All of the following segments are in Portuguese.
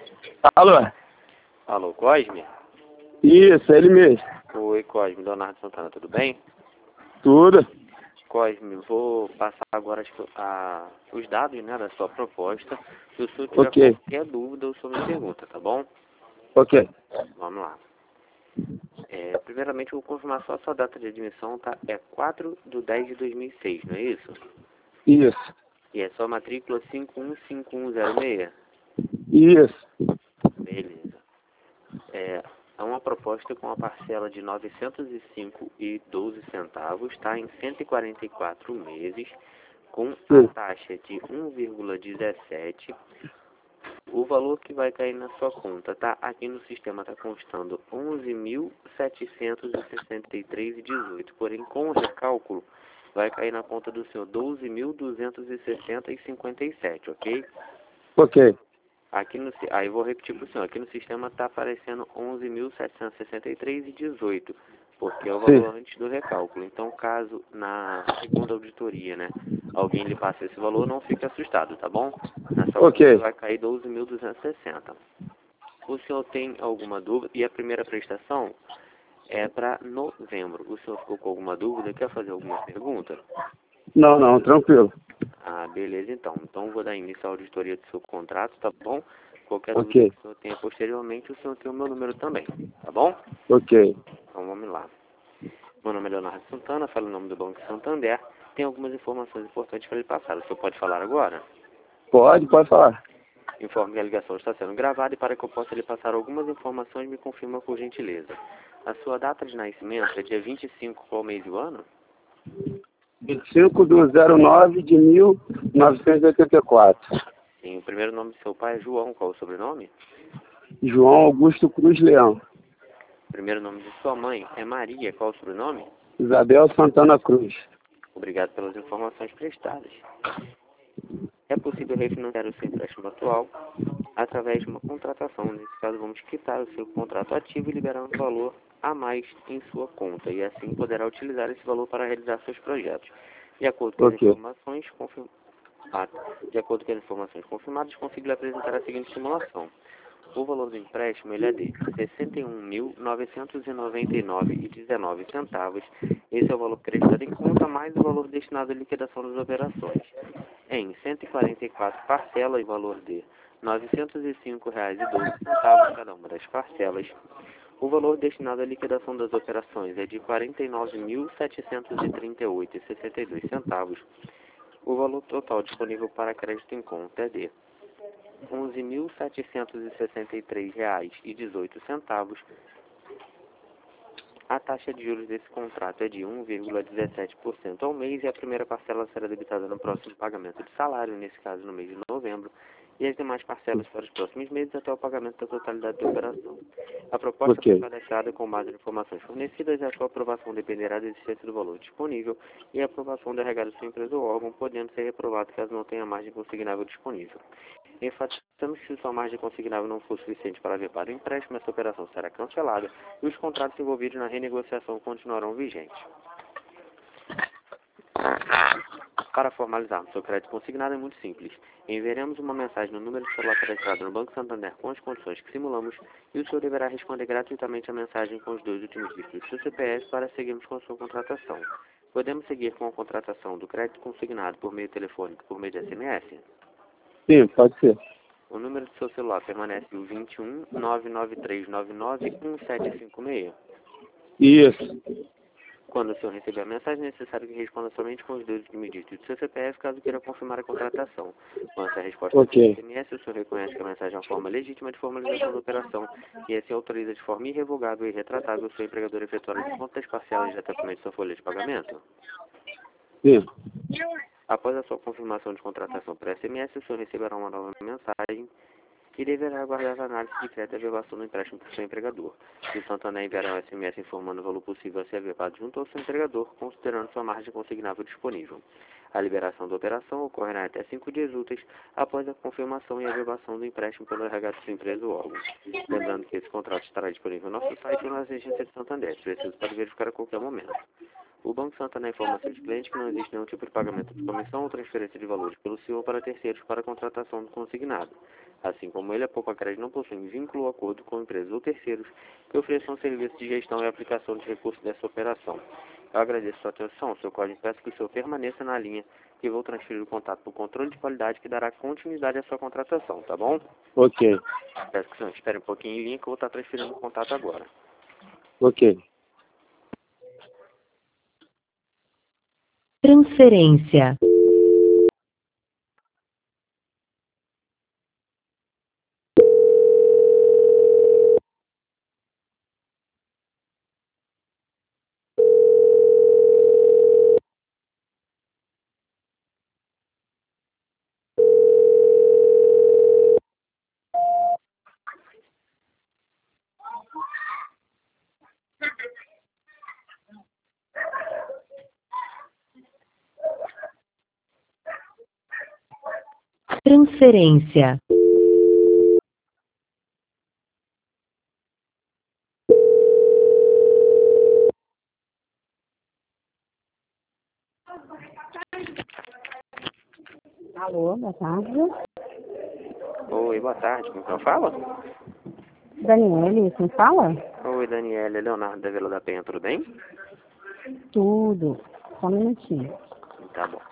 Alô? Alô, Cosme? Isso, é ele mesmo. Oi, Cosme, Leonardo Santana, tudo bem? Tudo? Cosme, vou passar agora os dados, né, da sua proposta. Se o senhor tiver Ok. qualquer dúvida, o senhor me pergunta, tá bom? Ok. Vamos lá. Primeiramente, eu vou confirmar só a sua data de admissão, tá? É 4/10/2006, não é isso? Isso. E é sua matrícula 515106? Isso. Beleza. É uma proposta com a parcela de R$ 905,12, tá? Em 144 meses, com a Sim. taxa de 1,17. O valor que vai cair na sua conta, tá? Aqui no sistema está constando R$ 11.763,18. Porém, com o recálculo, vai cair na conta do senhor R$ 12.260,57, ok? Ok. Aí eu vou repetir para o senhor. Aqui no sistema está aparecendo R$ 11.763,18, porque é o Sim. valor antes do recálculo. Então, caso na segunda auditoria, né, alguém lhe passe esse valor, não fique assustado, tá bom? Na sua Ok. conta vai cair 12.260. O senhor tem alguma dúvida? E a primeira prestação é para novembro. O senhor ficou com alguma dúvida? Quer fazer alguma pergunta? Não, tranquilo. Ah, beleza, então. Então, vou dar início à auditoria do seu contrato, tá bom? Qualquer dúvida Ok. que o senhor tenha posteriormente, o senhor tem o meu número também, tá bom? Ok. Então, vamos lá. Meu nome é Leonardo Santana, falo o nome do Banco Santander. Tem algumas informações importantes para lhe passar. O senhor pode falar agora? Pode falar. Informe que a ligação está sendo gravada e para que eu possa lhe passar algumas informações, me confirma por gentileza. A sua data de nascimento é dia 25, qual mês e o ano? 25/09/1984. Sim, o primeiro nome de seu pai é João, qual o sobrenome? João Augusto Cruz Leão. O primeiro nome de sua mãe é Maria, qual o sobrenome? Isabel Santana Cruz. Obrigado pelas informações prestadas. É possível refinanciar o seu empréstimo atual através de uma contratação. Nesse caso, vamos quitar o seu contrato ativo e liberar um valor a mais em sua conta. E assim poderá utilizar esse valor para realizar seus projetos. De acordo com as Ok. informações confirmadas, consigo lhe apresentar a seguinte simulação. O valor do empréstimo ele é de R$ 61.999,19. Esse é o valor prestado em conta, mais o valor destinado à liquidação das operações. Em 144 parcelas, o valor de R$ 905,12 cada uma das parcelas. O valor destinado à liquidação das operações é de R$ 49.738,62. O valor total disponível para crédito em conta é de R$ 11.763,18. A taxa de juros desse contrato é de 1,17% ao mês e a primeira parcela será debitada no próximo pagamento de salário, nesse caso no mês de novembro, e as demais parcelas para os próximos meses até o pagamento da totalidade da operação. A proposta foi Ok. cadastrada com base em informações fornecidas e a sua aprovação dependerá da existência do valor disponível e a aprovação do RH da sua empresa ou órgão, podendo ser reprovado caso não tenha margem consignável disponível. Enfatizamos que se sua margem consignável não for suficiente para levar o empréstimo, essa operação será cancelada e os contratos envolvidos na renegociação continuarão vigentes. Para formalizarmos seu crédito consignado é muito simples. Enviaremos uma mensagem no número de celular cadastrado no Banco Santander com as condições que simulamos e o senhor deverá responder gratuitamente a mensagem com os 2 últimos dígitos do seu CPF para seguirmos com a sua contratação. Podemos seguir com a contratação do crédito consignado por meio telefônico por meio de SMS? Sim, pode ser. O número do seu celular permanece o 21 99399 1756. Isso. Quando o senhor receber a mensagem, é necessário que responda somente com os 2 últimos dígitos do seu CPF, caso queira confirmar a contratação. Com essa resposta Ok. do SMS, o senhor reconhece que a mensagem é uma forma legítima de formalização da operação e assim autoriza de forma irrevogável e retratável o seu empregador a efetuar o desconto das parcelas diretamente da sua folha de pagamento. Sim. Após a sua confirmação de contratação por SMS, o senhor receberá uma nova mensagem e deverá aguardar a análise de crédito e averbação do empréstimo por seu empregador. O Santander enviará um SMS informando o valor possível a ser averbado junto ao seu empregador, considerando sua margem consignável disponível. A liberação da operação ocorrerá em até 5 dias úteis após a confirmação e averbação do empréstimo pelo RH de sua empresa ou órgão. Lembrando que esse contrato estará disponível no nosso site ou na agência de Santander. Se preciso, pode verificar a qualquer momento. O Banco Santander informa a seus clientes que não existe nenhum tipo de pagamento de comissão ou transferência de valores pelo senhor para terceiros para a contratação do consignado. Assim como ele, a Poupa Crédito não possui vínculo ou acordo com empresas ou terceiros que ofereçam serviço de gestão e aplicação de recursos dessa operação. Eu agradeço sua atenção, seu código peço que o senhor permaneça na linha e vou transferir o contato para o controle de qualidade que dará continuidade à sua contratação, tá bom? Ok. Peço que o senhor espere um pouquinho em linha que eu vou estar transferindo o contato agora. Ok. Transferência. Transferência. Alô, boa tarde. Oi, boa tarde, com quem fala? Daniele, quem fala? Oi, Daniela, Leonardo da Vila da Penha, tudo bem? Tudo. Só um minutinho. Tá bom.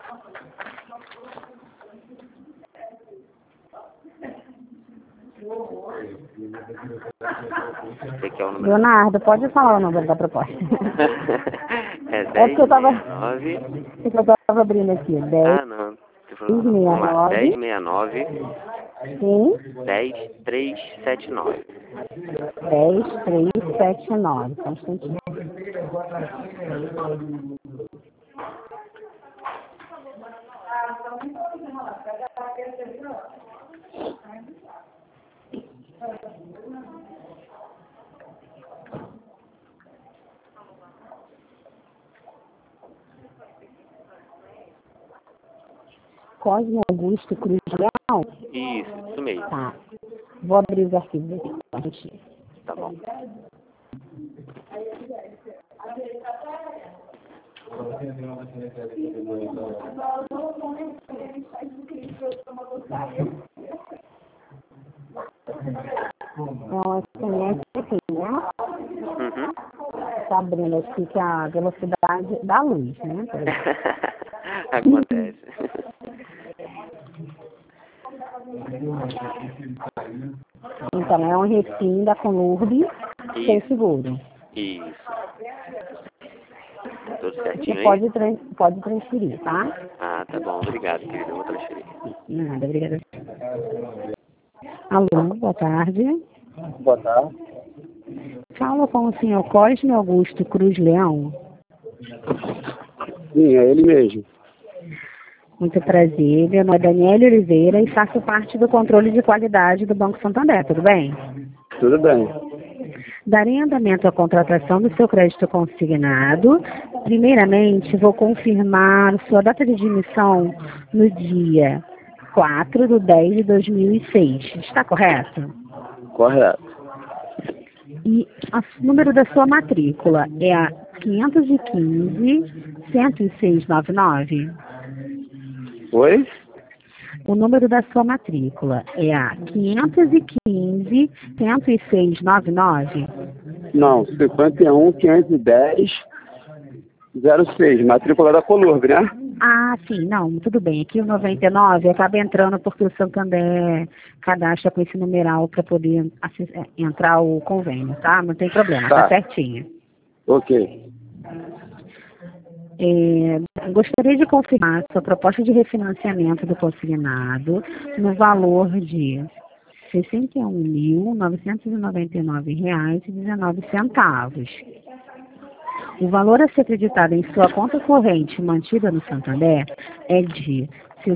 Você quer o número? Leonardo, pode falar o número da proposta. É É porque eu tava, 1069. é que eu tava abrindo aqui. 10, Ah, não. Vamos lá, 1069 sim, 10379. 10379. Só um instantinho. Cosme Augusto Cruz Leal? Isso mesmo. Tá. Vou abrir os arquivos aqui. Só um instantinho. Tá bom. Então, SMS aqui, né? Uhum. Tá abrindo aqui que é a velocidade da luz, né? Acontece. Então, é um refim da Conurb sem Isso. seguro. Isso. Tá tudo Você certinho aí? pode transferir, tá? Ah, tá bom. Obrigado, querido. Eu vou transferir. Nada, obrigada. Alô, boa tarde. Boa tarde. Fala com o senhor Cosme Augusto Cruz Leão. Sim, é ele mesmo. Muito prazer, meu nome é Daniela Oliveira e faço parte do controle de qualidade do Banco Santander, tudo bem? Tudo bem. Darei andamento à contratação do seu crédito consignado. Primeiramente, vou confirmar sua data de admissão no dia 4/10/2006. Está correto? Correto. E o número da sua matrícula é a 515-10699. Oi? O número da sua matrícula é a 515-10699. Não, 51-510-06, matrícula da Colurb, né? Ah, sim, não, tudo bem. Aqui o 99 acaba entrando porque o Santander cadastra com esse numeral para poder entrar o convênio, tá? Não tem problema, tá Tá. certinho. Ok. Gostaria de confirmar sua proposta de refinanciamento do consignado no valor de R$ 61.999,19. O valor a ser acreditado em sua conta corrente mantida no Santander é de R$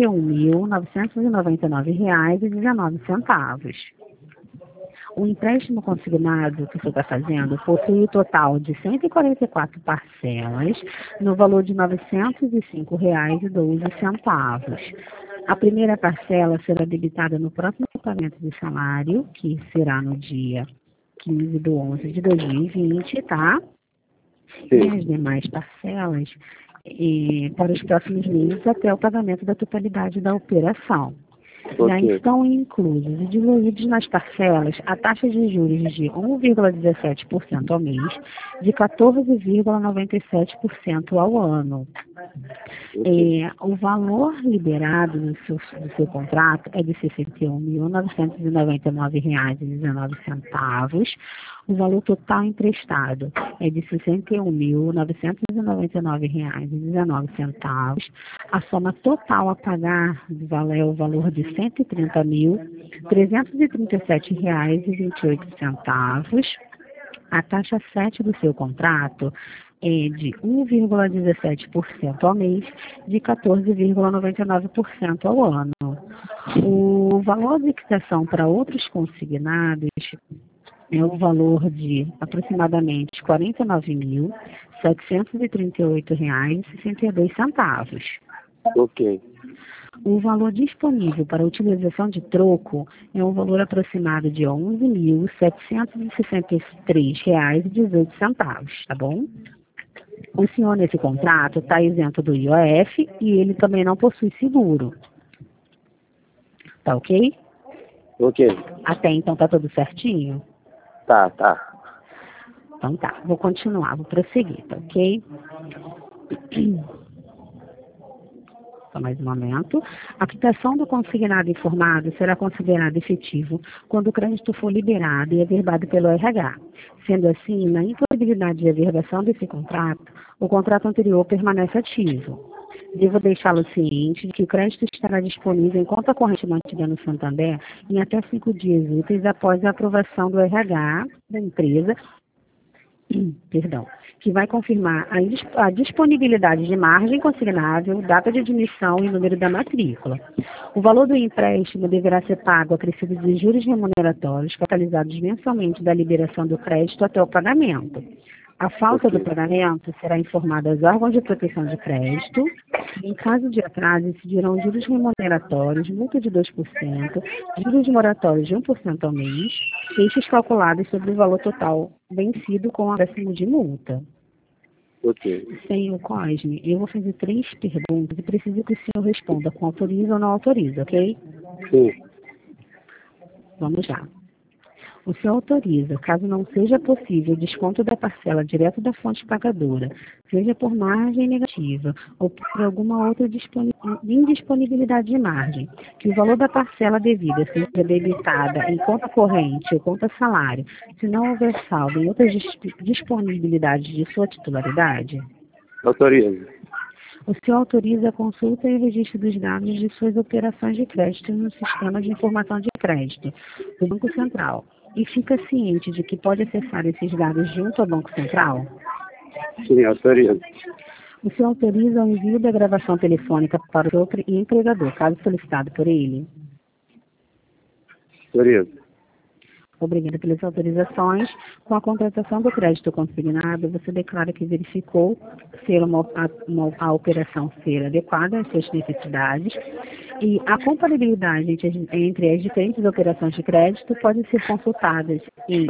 61.999,19. O empréstimo consignado que você está fazendo possui o total de 144 parcelas no valor de R$ 905,12. A primeira parcela será debitada no próximo pagamento de salário, que será no dia 15/11/2020, tá? E Sim. as demais parcelas para os próximos meses até o pagamento da totalidade da operação. Já Ok. estão inclusos e diluídos nas parcelas a taxa de juros de 1,17% ao mês, de 14,97% ao ano. O valor liberado do seu contrato é de R$ 61.999,19. O valor total emprestado é de R$ 61.999,19. A soma total a pagar é o valor de R$ 130.337,28. A taxa 7 do seu contrato é de 1,17% ao mês, de 14,99% ao ano. O valor de fixação para outros consignados é o valor de aproximadamente R$ 49.738,62. Ok. O valor disponível para utilização de troco é um valor aproximado de R$ 11.763,18, tá bom? O senhor, nesse contrato, está isento do IOF e ele também não possui seguro. Tá ok? Ok. Até então tá tudo certinho? Tá. Então tá, vou continuar, vou prosseguir, tá ok? Só mais um momento. A quitação do consignado informado será considerada efetivo quando o crédito for liberado e averbado pelo RH. Sendo assim, na impossibilidade de averbação desse contrato, o contrato anterior permanece ativo. Devo deixá-lo ciente de que o crédito estará disponível em conta corrente mantida no Santander em até 5 dias úteis após a aprovação do RH da empresa, que vai confirmar a disponibilidade de margem consignável, data de admissão e número da matrícula. O valor do empréstimo deverá ser pago acrescido de juros remuneratórios capitalizados mensalmente da liberação do crédito até o pagamento. A falta do pagamento será informada aos órgãos de proteção de crédito. Em caso de atraso, incidirão juros remuneratórios, multa de 2%, juros moratórios de 1% ao mês, estes calculados sobre o valor total vencido com acréscimo de multa. Ok. Senhor Cosme, eu vou fazer 3 perguntas e preciso que o senhor responda com autoriza ou não autoriza, ok? Sim. Vamos lá. O senhor autoriza, caso não seja possível o desconto da parcela direto da fonte pagadora, seja por margem negativa ou por alguma outra indisponibilidade de margem, que o valor da parcela devida seja debitada em conta corrente ou conta salário, se não houver saldo em outras disponibilidades de sua titularidade? Autorizo. O senhor autoriza a consulta e o registro dos dados de suas operações de crédito no Sistema de Informação de Crédito do Banco Central e fica ciente de que pode acessar esses dados junto ao Banco Central? Sim, autorizo. O senhor autoriza o envio da gravação telefônica para o seu empregador, caso solicitado por ele? Autorizo. Obrigada pelas autorizações. Com a contratação do crédito consignado, você declara que verificou ser a operação ser adequada às suas necessidades e a compatibilidade entre as diferentes operações de crédito pode ser consultadas em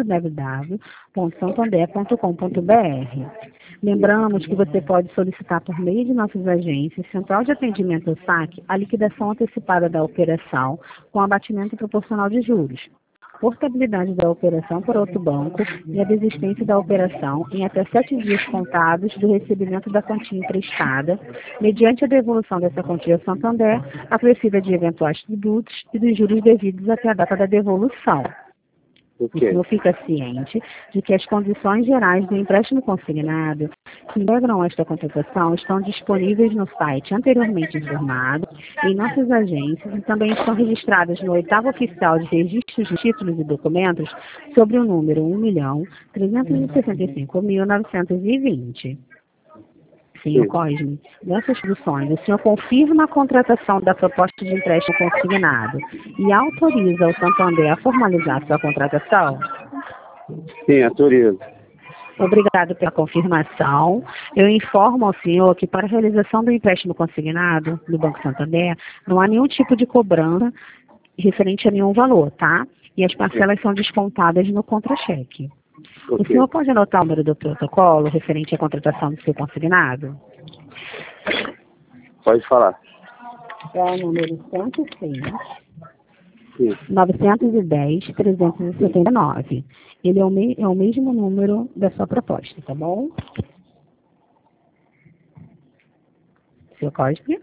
www.santander.com.br. Lembramos que você pode solicitar por meio de nossas agências, Central de Atendimento ao SAC, a liquidação antecipada da operação com abatimento proporcional de juros, portabilidade da operação por outro banco e a desistência da operação em até 7 dias contados do recebimento da quantia emprestada, mediante a devolução dessa quantia ao Santander, acrescida de eventuais tributos e dos juros devidos até a data da devolução. O senhor fica ciente de que as condições gerais do empréstimo consignado que integram esta contratação estão disponíveis no site anteriormente informado, em nossas agências e também estão registradas no 8º Oficial de Registros de Títulos e Documentos sobre o número 1.365.920. Senhor Cosme, nessas instruções, o senhor confirma a contratação da proposta de empréstimo consignado e autoriza o Santander a formalizar sua contratação? Sim, autorizo. Obrigado pela confirmação. Eu informo ao senhor que para a realização do empréstimo consignado no Banco Santander, não há nenhum tipo de cobrança referente a nenhum valor, tá? E as parcelas são descontadas no contra-cheque. O Ok. senhor pode anotar o número do protocolo referente à contratação do seu consignado? Pode falar. É o número 106 Sim. 910 379. Ele é o mesmo número da sua proposta, tá bom? Seu Cosme?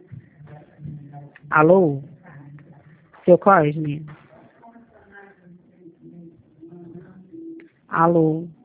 Alô? Seu Cosme? Alô?